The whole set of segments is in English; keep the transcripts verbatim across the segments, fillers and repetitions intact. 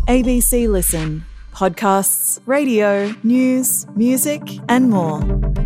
A B C Listen. Podcasts, radio, news, music and more.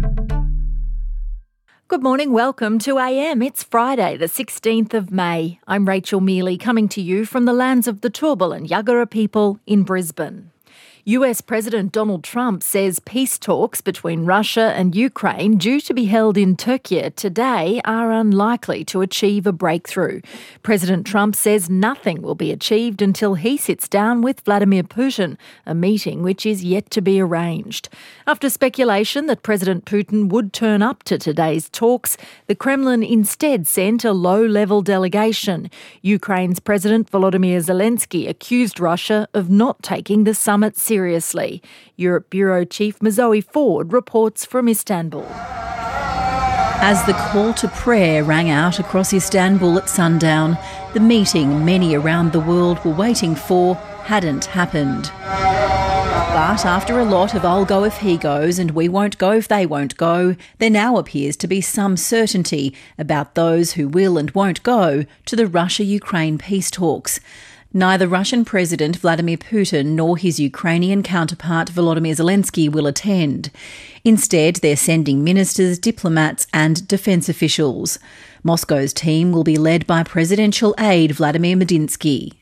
Good morning, welcome to A M. It's Friday the sixteenth of May. I'm Rachel Mealy coming to you from the lands of the Turrbal and Yagara people in Brisbane. U S President Donald Trump says peace talks between Russia and Ukraine, due to be held in Turkey today, are unlikely to achieve a breakthrough. President Trump says nothing will be achieved until he sits down with Vladimir Putin, a meeting which is yet to be arranged. After speculation that President Putin would turn up to today's talks, the Kremlin instead sent a low-level delegation. Ukraine's President Volodymyr Zelensky accused Russia of not taking the summit seriously. Seriously. Europe Bureau Chief Zoe Ford reports from Istanbul. As the call to prayer rang out across Istanbul at sundown, the meeting many around the world were waiting for hadn't happened. But after a lot of I'll go if he goes and we won't go if they won't go, there now appears to be some certainty about those who will and won't go to the Russia-Ukraine peace talks. Neither Russian President Vladimir Putin nor his Ukrainian counterpart Volodymyr Zelensky will attend. Instead, they're sending ministers, diplomats and defence officials. Moscow's team will be led by presidential aide Vladimir Medinsky.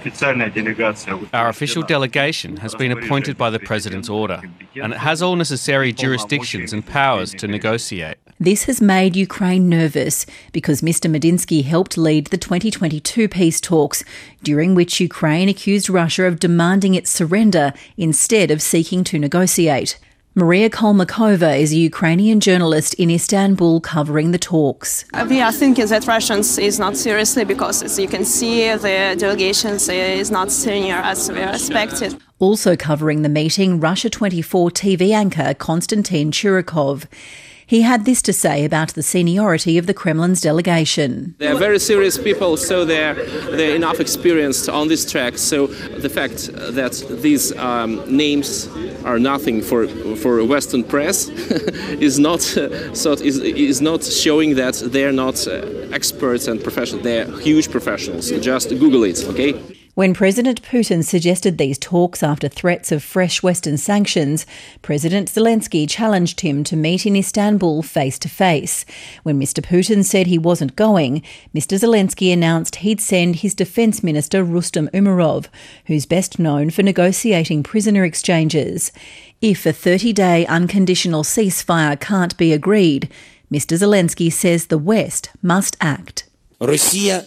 Our official delegation has been appointed by the President's order, and it has all necessary jurisdictions and powers to negotiate. This has made Ukraine nervous because Mister Medinsky helped lead the twenty twenty-two peace talks, during which Ukraine accused Russia of demanding its surrender instead of seeking to negotiate. Maria Kolmakova is a Ukrainian journalist in Istanbul covering the talks. We are thinking that Russians is not seriously because, as you can see, the delegations is not senior as we expected. Also covering the meeting, Russia twenty-four T V anchor Konstantin Churikov. He had this to say about the seniority of the Kremlin's delegation. They are very serious people, so they're, they're enough experienced on this track. So the fact that these um, names are nothing for for Western press is not uh, so is, is not showing that they're not uh, experts and professionals. They're huge professionals. Just Google it, okay? When President Putin suggested these talks after threats of fresh Western sanctions, President Zelensky challenged him to meet in Istanbul face-to-face. When Mister Putin said he wasn't going, Mister Zelensky announced he'd send his Defence Minister Rustem Umerov, who's best known for negotiating prisoner exchanges. If a thirty-day unconditional ceasefire can't be agreed, Mister Zelensky says the West must act. Russia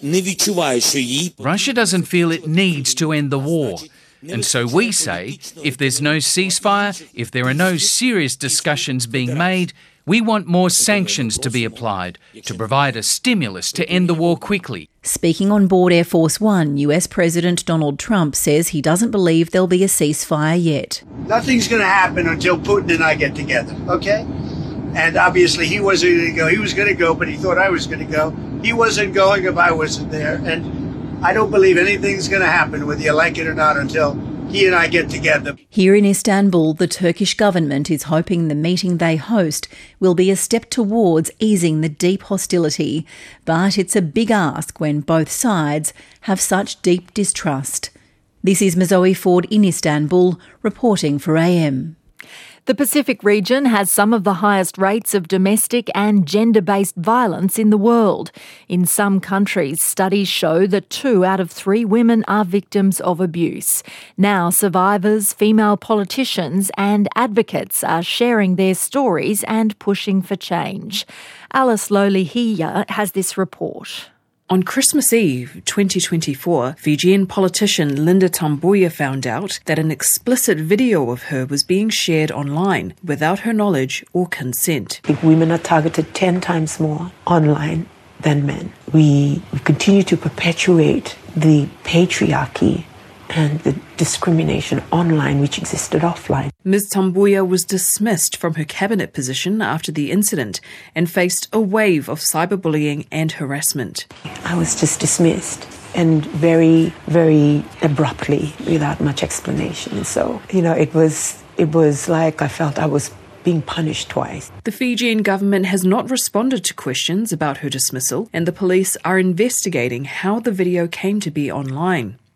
doesn't feel it needs to end the war. And so we say, if there's no ceasefire, if there are no serious discussions being made, we want more sanctions to be applied to provide a stimulus to end the war quickly. Speaking on board Air Force One, U S President Donald Trump says he doesn't believe there'll be a ceasefire yet. Nothing's going to happen until Putin and I get together, okay? And obviously he wasn't going to go. He was going to go, but he thought I was going to go. He wasn't going if I wasn't there. And I don't believe anything's going to happen, whether you like it or not, until he and I get together. Here in Istanbul, the Turkish government is hoping the meeting they host will be a step towards easing the deep hostility. But it's a big ask when both sides have such deep distrust. This is Zoe Ford in Istanbul, reporting for A M. The Pacific region has some of the highest rates of domestic and gender-based violence in the world. In some countries, studies show that two out of three women are victims of abuse. Now, survivors, female politicians and advocates are sharing their stories and pushing for change. Alice Lolihiya has this report. On Christmas Eve twenty twenty-four, Fijian politician Linda Tambuya found out that an explicit video of her was being shared online without her knowledge or consent. I think women are targeted ten times more online than men. We, we continue to perpetuate the patriarchy and the discrimination online which existed offline. Miz Tambuya was dismissed from her cabinet position after the incident and faced a wave of cyberbullying and harassment. I was just dismissed, and very, very abruptly, without much explanation. So, you know, it was it was like I felt I was being punished twice. The Fijian government has not responded to questions about her dismissal, and the police are investigating how the video came to be online.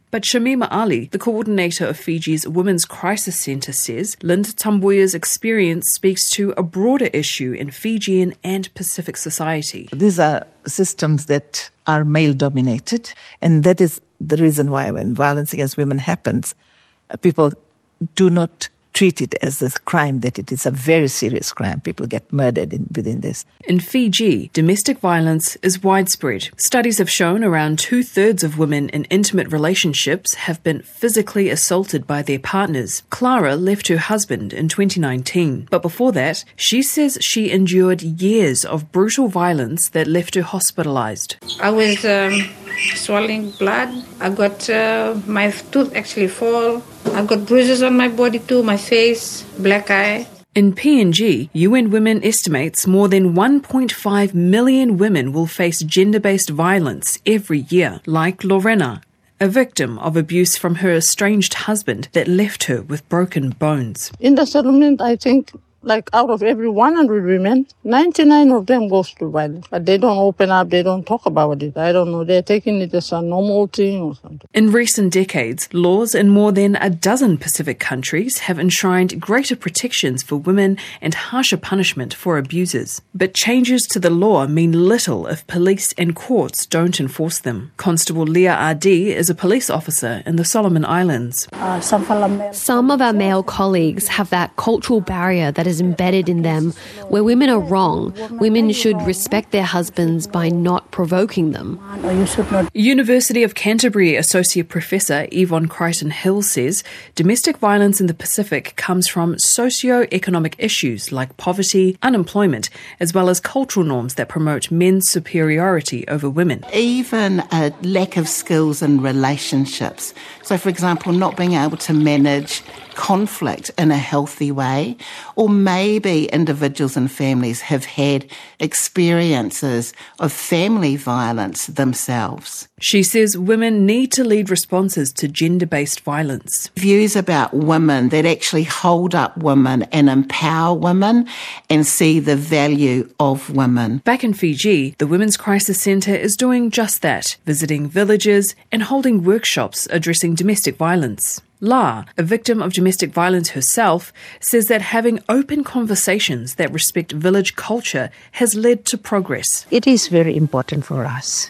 But Shamima Ali, the coordinator of Fiji's Women's Crisis Centre, says Linda Tambuya's experience speaks to a broader issue in Fijian and Pacific society. These are systems that are male-dominated, and that is the reason why when violence against women happens, people do not treat it as a crime, that it is a very serious crime. People get murdered in, within this. In Fiji, domestic violence is widespread. Studies have shown around two-thirds of women in intimate relationships have been physically assaulted by their partners. Clara left her husband in twenty nineteen, but before that, she says she endured years of brutal violence that left her hospitalised. I was um, swallowing blood. I got uh, my tooth actually fall. I got bruises on my body too, my face, black eye. In P N G, U N Women estimates more than one point five million women will face gender-based violence every year, like Lorena, a victim of abuse from her estranged husband that left her with broken bones. In the settlement, I think, like out of every one hundred women, ninety-nine of them goes to violence. But they don't open up, they don't talk about it. I don't know, they're taking it as a normal thing or something. In recent decades, laws in more than a dozen Pacific countries have enshrined greater protections for women and harsher punishment for abusers. But changes to the law mean little if police and courts don't enforce them. Constable Leah Ardee is a police officer in the Solomon Islands. Uh, some of our male colleagues have that cultural barrier that is embedded in them. Where women are wrong, women should respect their husbands by not provoking them. University of Canterbury Associate Professor Yvonne Crichton-Hill says domestic violence in the Pacific comes from socio-economic issues like poverty, unemployment, as well as cultural norms that promote men's superiority over women. Even a lack of skills in relationships. So, for example, not being able to manage conflict in a healthy way, or maybe individuals and families have had experiences of family violence themselves. She says women need to lead responses to gender-based violence. Views about women that actually hold up women and empower women and see the value of women. Back in Fiji, the Women's Crisis Centre is doing just that, visiting villages and holding workshops addressing domestic violence. La, a victim of domestic violence herself, says that having open conversations that respect village culture has led to progress. It is very important for us.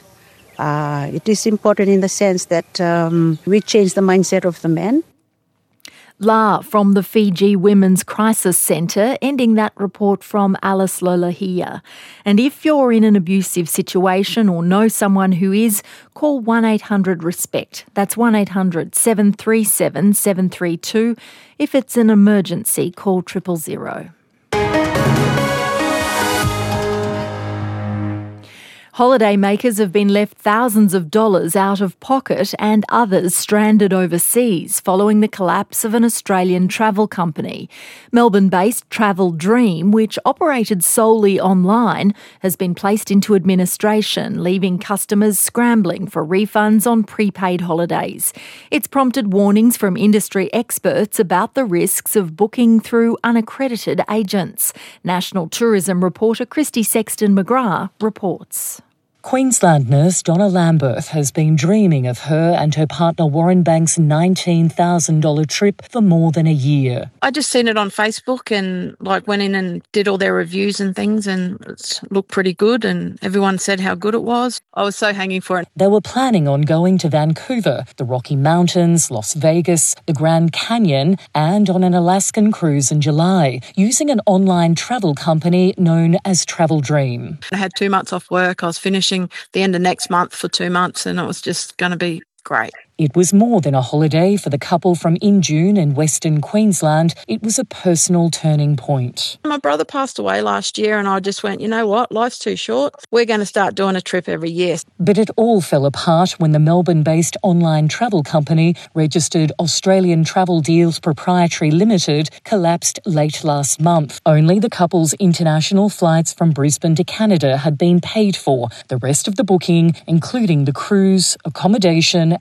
Uh, it is important in the sense that um, we change the mindset of the men. La from the Fiji Women's Crisis Centre, ending that report from Alice Lolahia. And if you're in an abusive situation or know someone who is, call one eight hundred RESPECT. That's one eight hundred seven three seven seven three two. If it's an emergency, call triple zero. Holidaymakers have been left thousands of dollars out of pocket and others stranded overseas following the collapse of an Australian travel company. Melbourne-based Travel Dream, which operated solely online, has been placed into administration, leaving customers scrambling for refunds on prepaid holidays. It's prompted warnings from industry experts about the risks of booking through unaccredited agents. National Tourism reporter Christy Sexton-McGrath reports. Queensland nurse Donna Lambert has been dreaming of her and her partner Warren Banks' nineteen thousand dollars trip for more than a year. I just seen it on Facebook and like went in and did all their reviews and things, and it looked pretty good and everyone said how good it was. I was so hanging for it. They were planning on going to Vancouver, the Rocky Mountains, Las Vegas, the Grand Canyon, and on an Alaskan cruise in July, using an online travel company known as Travel Dream. I had two months off work. I was finishing the end of next month for two months and it was just going to be great. It was more than a holiday for the couple from Injune in Western Queensland. It was a personal turning point. My brother passed away last year and I just went, you know what, life's too short. We're going to start doing a trip every year. But it all fell apart when the Melbourne-based online travel company, registered Australian Travel Deals Proprietary Limited, collapsed late last month. Only the couple's international flights from Brisbane to Canada had been paid for. The rest of the booking, including the cruise, accommodation and internal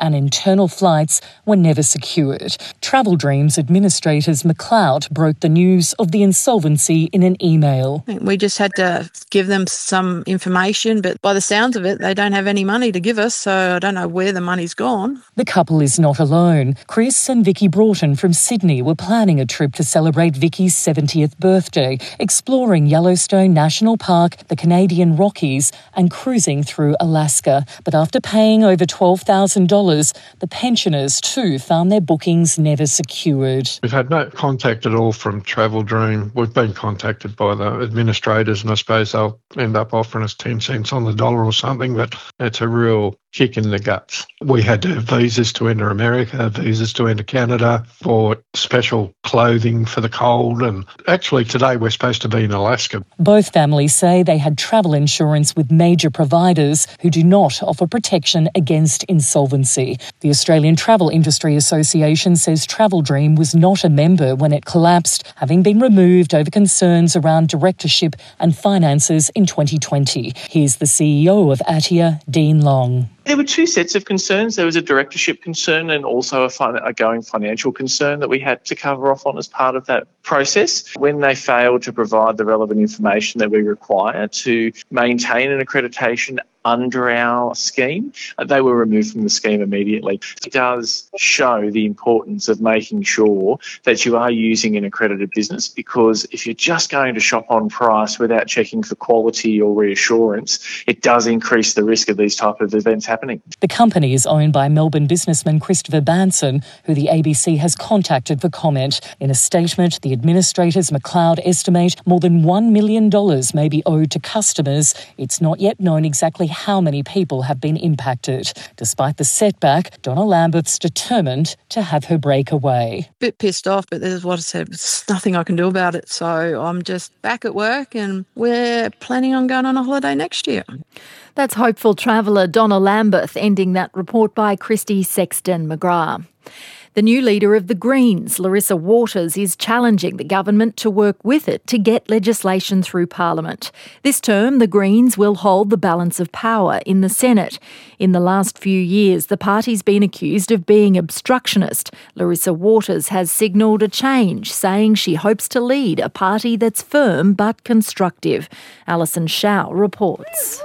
internal flights were never secured. Travel Dreams administrators McLeod broke the news of the insolvency in an email. We just had to give them some information, but by the sounds of it, they don't have any money to give us, so I don't know where the money's gone. The couple is not alone. Chris and Vicky Broughton from Sydney were planning a trip to celebrate Vicky's seventieth birthday, exploring Yellowstone National Park, the Canadian Rockies, and cruising through Alaska. But after paying over twelve thousand dollars, the pensioners too found their bookings never secured. We've had no contact at all from Travel Dream. We've been contacted by the administrators, and I suppose they'll end up offering us ten cents on the dollar or something, but it's a real kick in the guts. We had to have visas to enter America, visas to enter Canada, for special clothing for the cold, and actually today we're supposed to be in Alaska. Both families say they had travel insurance with major providers who do not offer protection against insolvency. The Australian Travel Industry Association says Travel Dream was not a member when it collapsed, having been removed over concerns around directorship and finances in twenty twenty. Here's the C E O of ATIA, Dean Long. There were two sets of concerns. There was a directorship concern and also a, fin- a going financial concern that we had to cover off on as part of that process. When they failed to provide the relevant information that we require to maintain an accreditation under our scheme, they were removed from the scheme immediately. It does show the importance of making sure that you are using an accredited business, because if you're just going to shop on price without checking for quality or reassurance, it does increase the risk of these type of events happening. The company is owned by Melbourne businessman Christopher Banson, who the A B C has contacted for comment. In a statement, the administrators McLeod estimate more than one million dollars may be owed to customers. It's not yet known exactly how many people have been impacted. Despite the setback, Donna Lambeth's determined to have her breakaway. Bit pissed off, but this is what I said. There's nothing I can do about it. So I'm just back at work and we're planning on going on a holiday next year. That's hopeful traveller Donna Lambeth, ending that report by Christy Sexton McGrath. The new leader of the Greens, Larissa Waters, is challenging the government to work with it to get legislation through Parliament. This term, the Greens will hold the balance of power in the Senate. In the last few years, the party's been accused of being obstructionist. Larissa Waters has signalled a change, saying she hopes to lead a party that's firm but constructive. Alison Shaw reports.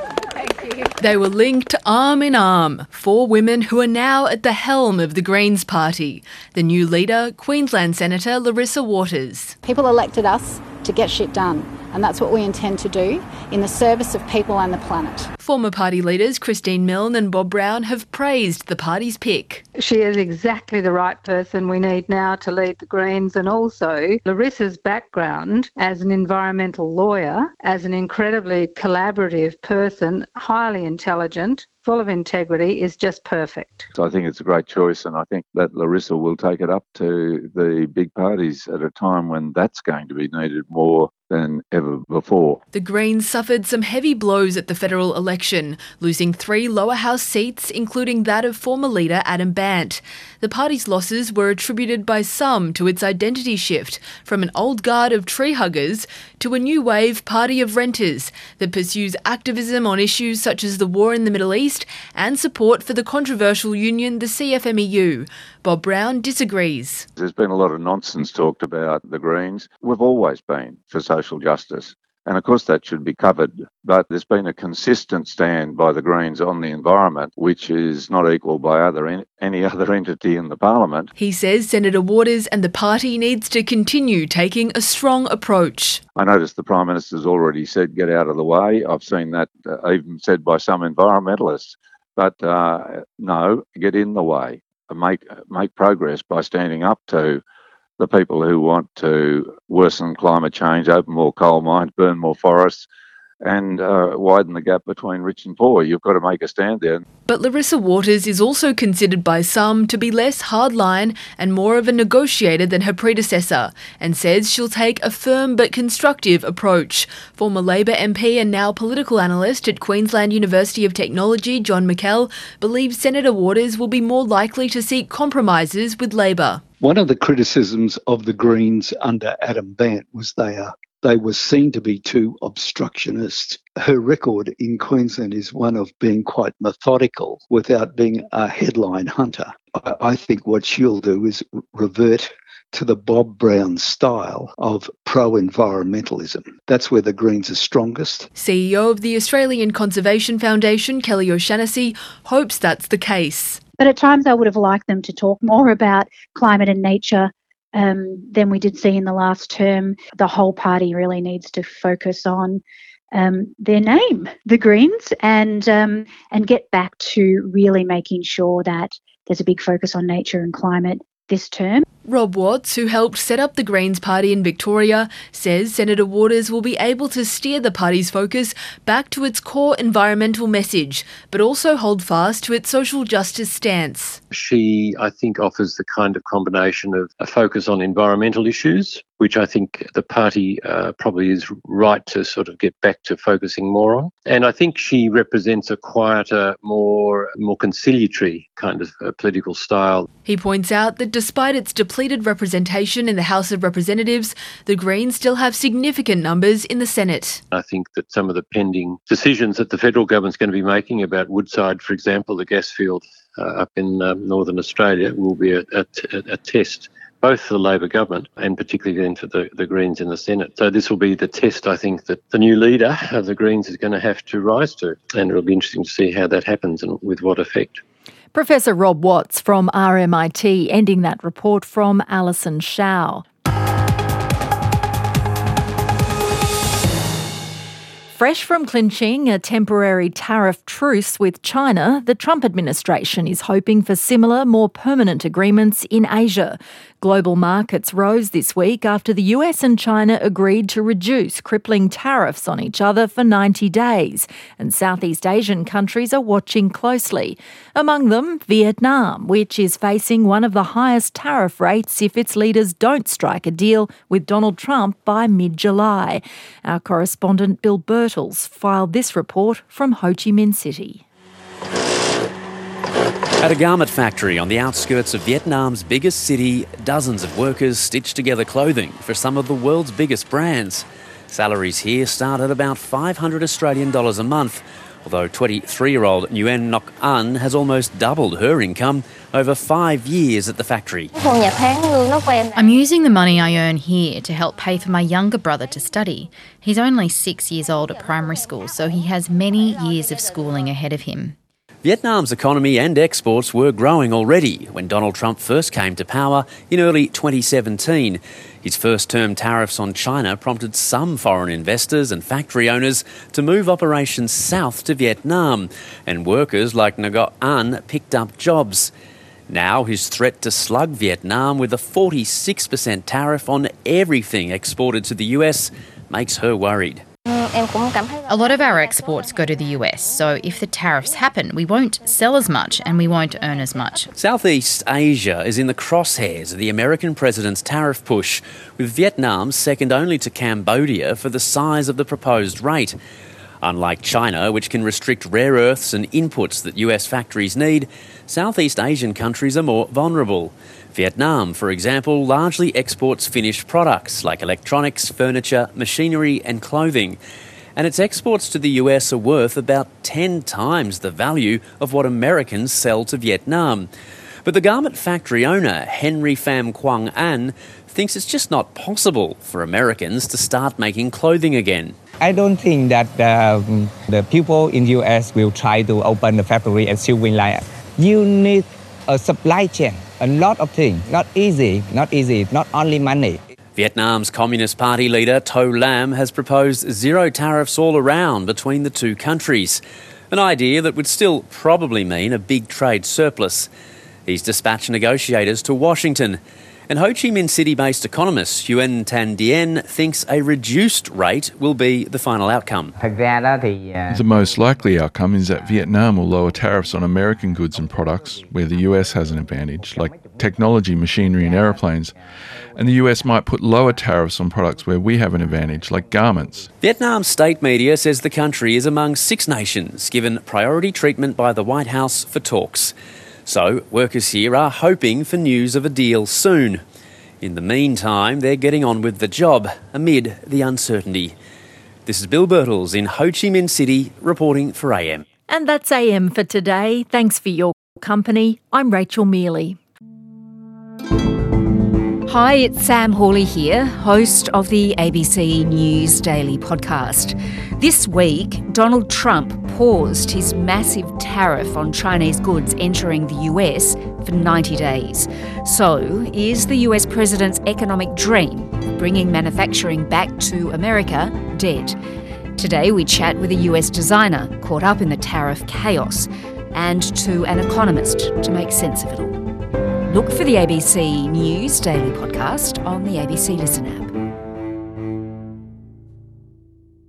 They were linked arm in arm, four women who are now at the helm of the Greens Party. The new leader, Queensland Senator Larissa Waters. People elected us to get shit done, and that's what we intend to do in the service of people and the planet. Former party leaders Christine Milne and Bob Brown have praised the party's pick. She is exactly the right person we need now to lead the Greens, and also Larissa's background as an environmental lawyer, as an incredibly collaborative person, highly intelligent, full of integrity, is just perfect. So I think it's a great choice, and I think that Larissa will take it up to the big parties at a time when that's going to be needed more than ever before. The Greens suffered some heavy blows at the federal election, losing three lower house seats, including that of former leader Adam Bandt. The party's losses were attributed by some to its identity shift from an old guard of tree huggers to a new wave party of renters that pursues activism on issues such as the war in the Middle East and support for the controversial union, the C F M E U. Bob Brown disagrees. There's been a lot of nonsense talked about the Greens. We've always been for social justice, and of course that should be covered, but there's been a consistent stand by the Greens on the environment, which is not equalled by other en- any other entity in the parliament. He says Senator Waters and the party needs to continue taking a strong approach. I noticed the Prime Minister's already said get out of the way. I've seen that uh, even said by some environmentalists, but uh, no, get in the way. Make make progress by standing up to the people who want to worsen climate change, open more coal mines, burn more forests, and uh, widen the gap between rich and poor. You've got to make a stand there. But Larissa Waters is also considered by some to be less hardline and more of a negotiator than her predecessor, and says she'll take a firm but constructive approach. Former Labor M P and now political analyst at Queensland University of Technology, John McKell, believes Senator Waters will be more likely to seek compromises with Labor. One of the criticisms of the Greens under Adam Bandt was they are they were seen to be too obstructionist. Her record in Queensland is one of being quite methodical without being a headline hunter. I, I think what she'll do is revert to the Bob Brown style of pro-environmentalism. That's where the Greens are strongest. C E O of the Australian Conservation Foundation, Kelly O'Shannessy, hopes that's the case. But at times I would have liked them to talk more about climate and nature um, than we did see in the last term. The whole party really needs to focus on um, their name, the Greens, and um, and get back to really making sure that there's a big focus on nature and climate this term. Rob Watts, who helped set up the Greens party in Victoria, says Senator Waters will be able to steer the party's focus back to its core environmental message, but also hold fast to its social justice stance. She, I think, offers the kind of combination of a focus on environmental issues, which I think the party uh, probably is right to sort of get back to focusing more on. And I think she represents a quieter, more, more conciliatory kind of uh, political style. He points out that despite its depleted representation in the House of Representatives, the Greens still have significant numbers in the Senate. I think that some of the pending decisions that the federal government's going to be making about Woodside, for example, the gas field uh, up in um, northern Australia, will be a, a, a test both for the Labor government and particularly then for the, the Greens in the Senate. So this will be the test, I think, that the new leader of the Greens is going to have to rise to. And it'll be interesting to see how that happens and with what effect. Professor Rob Watts from R M I T, ending that report from Alison Shao. Fresh from clinching a temporary tariff truce with China, the Trump administration is hoping for similar, more permanent agreements in Asia. Global markets rose this week after the U S and China agreed to reduce crippling tariffs on each other for ninety days, and Southeast Asian countries are watching closely. Among them, Vietnam, which is facing one of the highest tariff rates if its leaders don't strike a deal with Donald Trump by mid-July. Our correspondent Bill Birtles filed this report from Ho Chi Minh City. At a garment factory on the outskirts of Vietnam's biggest city, dozens of workers stitch together clothing for some of the world's biggest brands. Salaries here start at about five hundred Australian dollars a month, although twenty-three-year-old Nguyen Ngoc An has almost doubled her income over five years at the factory. I'm using the money I earn here to help pay for my younger brother to study. He's only six years old at primary school, so he has many years of schooling ahead of him. Vietnam's economy and exports were growing already when Donald Trump first came to power in early twenty seventeen. His first-term tariffs on China prompted some foreign investors and factory owners to move operations south to Vietnam, and workers like Ngoc An picked up jobs. Now his threat to slug Vietnam with a forty-six percent tariff on everything exported to the U S makes her worried. A lot of our exports go to the U S, so if the tariffs happen, we won't sell as much and we won't earn as much. Southeast Asia is in the crosshairs of the American president's tariff push, with Vietnam second only to Cambodia for the size of the proposed rate. Unlike China, which can restrict rare earths and inputs that U S factories need, Southeast Asian countries are more vulnerable. Vietnam, for example, largely exports finished products like electronics, furniture, machinery and clothing. And its exports to the U S are worth about ten times the value of what Americans sell to Vietnam. But the garment factory owner, Henry Pham Quang An, thinks it's just not possible for Americans to start making clothing again. I don't think that uh, the people in the U S will try to open the factory and still win like you need a supply chain, a lot of things. Not easy, not easy, not only money. Vietnam's Communist Party leader To Lam has proposed zero tariffs all around between the two countries, an idea that would still probably mean a big trade surplus. He's dispatched negotiators to Washington, and Ho Chi Minh City-based economist Nguyen Tan Dien thinks a reduced rate will be the final outcome. The most likely outcome is that Vietnam will lower tariffs on American goods and products where the U S has an advantage, like technology, machinery and aeroplanes, and the U S might put lower tariffs on products where we have an advantage, like garments. Vietnam's state media says the country is among six nations given priority treatment by the White House for talks. So, workers here are hoping for news of a deal soon. In the meantime, they're getting on with the job amid the uncertainty. This is Bill Birtles in Ho Chi Minh City reporting for A M. And that's A M for today. Thanks for your company. I'm Rachel Mealy. Hi, it's Sam Hawley here, host of the A B C News Daily podcast. This week, Donald Trump paused his massive tariff on Chinese goods entering the U S for ninety days. So, is the U S president's economic dream, bringing manufacturing back to America, dead? Today we chat with a U S designer caught up in the tariff chaos and to an economist to make sense of it all. Look for the A B C News Daily podcast on the A B C Listen app.